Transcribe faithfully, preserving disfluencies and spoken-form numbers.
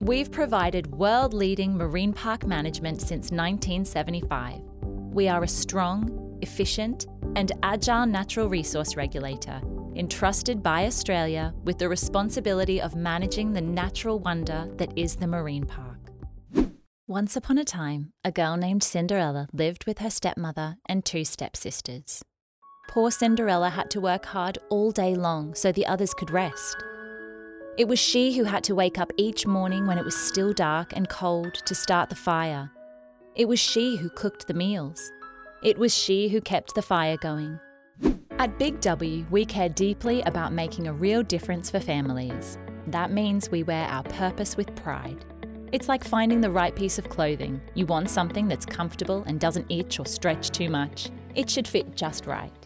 We've provided world-leading marine park management since nineteen seventy-five. We are a strong, efficient, and agile natural resource regulator, entrusted by Australia with the responsibility of managing the natural wonder that is the marine park. Once upon a time, a girl named Cinderella lived with her stepmother and two stepsisters. Poor Cinderella had to work hard all day long so the others could rest. It was she who had to wake up each morning when it was still dark and cold to start the fire. It was she who cooked the meals. It was she who kept the fire going. At Big W, we care deeply about making a real difference for families. That means we wear our purpose with pride. It's like finding the right piece of clothing. You want something that's comfortable and doesn't itch or stretch too much. It should fit just right.